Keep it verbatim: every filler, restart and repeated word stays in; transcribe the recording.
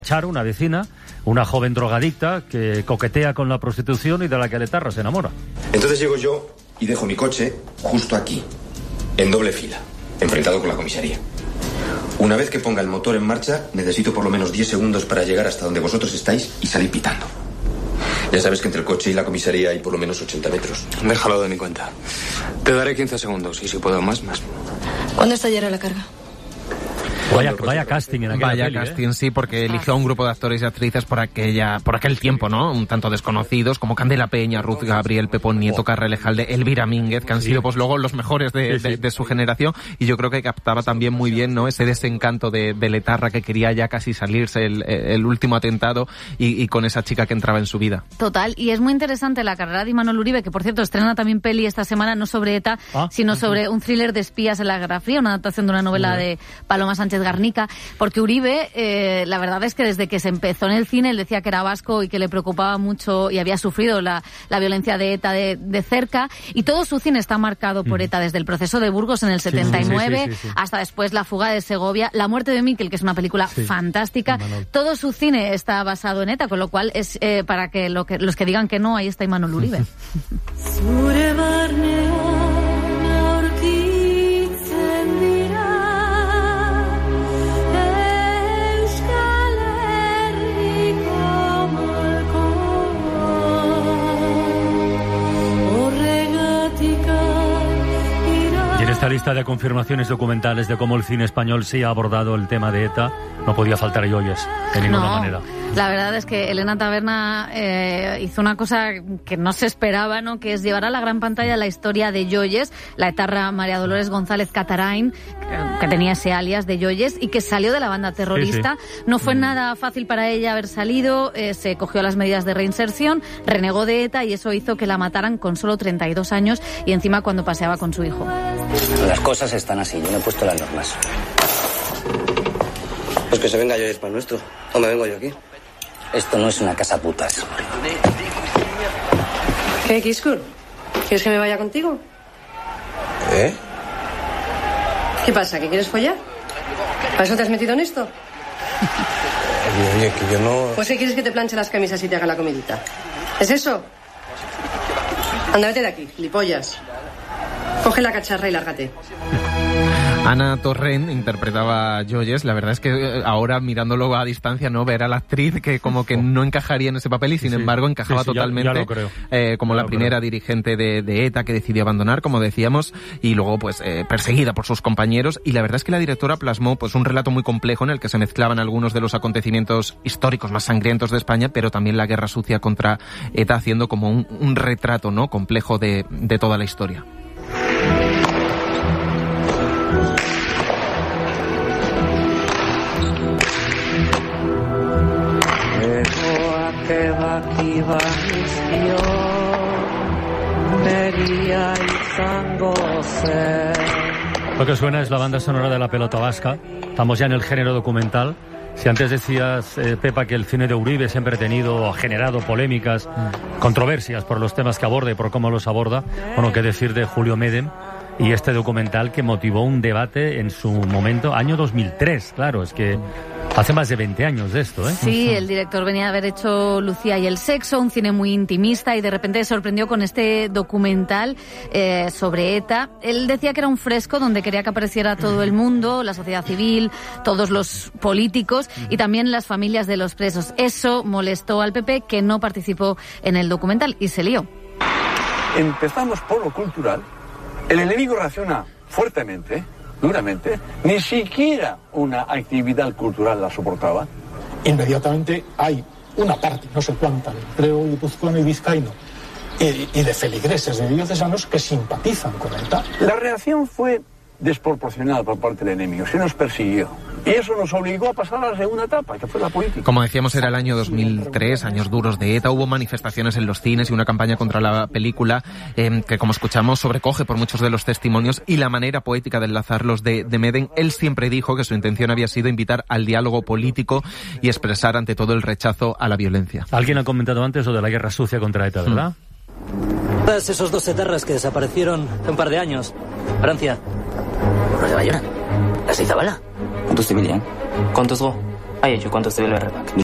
Charo, una vecina, una joven drogadicta que coquetea con la prostitución y de la que Letarra se enamora. Entonces llego yo y dejo mi coche justo aquí, en doble fila, enfrentado con la comisaría. Una vez que ponga el motor en marcha, necesito por lo menos diez segundos para llegar hasta donde vosotros estáis y salir pitando. Ya sabes que entre el coche y la comisaría hay por lo menos ochenta metros. Déjalo de mi cuenta. Te daré quince segundos y si puedo más, más. ¿Cuándo estallará la carga? Vaya, vaya casting en aquella Vaya peli, casting, ¿eh? sí, porque eligió a un grupo de actores y actrices por aquella, por aquel tiempo, ¿no? Un tanto desconocidos, como Candela Peña, Ruth Gabriel, Pepón Nieto, Carra Elejalde, Elvira Mínguez, que han sido, pues luego, los mejores de, de, de su generación. Y yo creo que captaba también muy bien, ¿no? Ese desencanto de, de Letarra, que quería ya casi salirse el, el último atentado, y, y con esa chica que entraba en su vida. Total, y es muy interesante la carrera de Imanol Uribe, que por cierto estrena también peli esta semana, no sobre ETA, ah, sino sobre un thriller de espías en la Guerra Fría, una adaptación de una novela de Paloma Sánchez Garnica. Porque Uribe, eh, la verdad es que desde que se empezó en el cine, él decía que era vasco y que le preocupaba mucho y había sufrido la, la violencia de ETA de, de cerca, y todo su cine está marcado por ETA, desde el proceso de Burgos en el setenta y nueve, sí, sí, sí, sí. hasta después La fuga de Segovia, La muerte de Miquel, que es una película sí. fantástica. Imanol. Todo su cine está basado en ETA, con lo cual es eh, para que, lo que los que digan que no, ahí está Imanol Uribe. Esta lista de confirmaciones documentales de cómo el cine español sí ha abordado el tema de ETA, no podía faltar Joyes, de ninguna no, manera. La verdad es que Elena Taberna eh, hizo una cosa que no se esperaba, ¿no? Que es llevar a la gran pantalla la historia de Joyes, la etarra María Dolores González Catarain, que, que tenía ese alias de Joyes y que salió de la banda terrorista. Sí, sí. No fue mm. nada fácil para ella haber salido, eh, se cogió las medidas de reinserción, renegó de ETA y eso hizo que la mataran con solo treinta y dos años y encima cuando paseaba con su hijo. Las cosas están así, yo no he puesto las normas. Pues que se venga Joyes para el nuestro. ¿O me vengo yo aquí? Esto no es una casa putas. ¿Qué, Kiskur? ¿Quieres que me vaya contigo? ¿Eh? ¿Qué pasa? ¿Que quieres follar? ¿Para eso te has metido en esto? Oye, oye, que yo no... Pues ¿qué quieres que te planche las camisas y te haga la comidita? ¿Es eso? Anda, vete de aquí, gilipollas. Coge la cacharra y lárgate. Ana Torrent interpretaba a Joyes. La verdad es que ahora, mirándolo a distancia, no ver a la actriz que como que no encajaría en ese papel y sin sí, embargo encajaba sí, sí, totalmente ya, ya lo creo. Eh, como ya la lo primera creo. dirigente de, de ETA que decidió abandonar, como decíamos, y luego pues eh, perseguida por sus compañeros. Y la verdad es que la directora plasmó pues un relato muy complejo en el que se mezclaban algunos de los acontecimientos históricos más sangrientos de España, pero también la guerra sucia contra ETA, haciendo como un, un retrato, ¿no?, complejo de, de toda la historia. Lo que suena es la banda sonora de La pelota vasca. Estamos ya en el género documental. Si antes decías, eh, Pepa, que el cine de Uribe siempre ha tenido, ha generado polémicas, mm. controversias por los temas que aborda y por cómo los aborda, bueno, qué decir de Julio Medem y este documental que motivó un debate en su momento, año dos mil tres, claro, es que hace más de veinte años de esto, ¿eh? Sí, el director venía de haber hecho Lucía y el sexo, un cine muy intimista, y de repente se sorprendió con este documental eh, sobre ETA. Él decía que era un fresco donde quería que apareciera todo el mundo, la sociedad civil, todos los políticos y también las familias de los presos. Eso molestó al P P, que no participó en el documental, y se lió. Empezamos por lo cultural. El enemigo reacciona fuertemente, duramente, ni siquiera una actividad cultural la soportaba. Inmediatamente hay una parte, no sé cuánta, del clero guipuzcoano y vizcaíno y, y de feligreses, de diocesanos que simpatizan con ETA. La reacción fue desproporcionada por parte del enemigo, se nos persiguió. Y eso nos obligó a pasar a la segunda etapa, que fue la política. Como decíamos, era el año dos mil tres, años duros de ETA. Hubo manifestaciones en los cines y una campaña contra la película eh, que, como escuchamos, sobrecoge por muchos de los testimonios y la manera poética de enlazarlos de, de Medem. Él siempre dijo que su intención había sido invitar al diálogo político y expresar ante todo el rechazo a la violencia. Alguien ha comentado antes lo de la guerra sucia contra ETA, ¿verdad? Mm. Esos dos etarras que desaparecieron hace un par de años. Francia. Los de Bayona. ¿Las de Izabala? ¿Cuántos civilian? ¿Cuántos go? Hai hecho cuánto te ve el R P A C.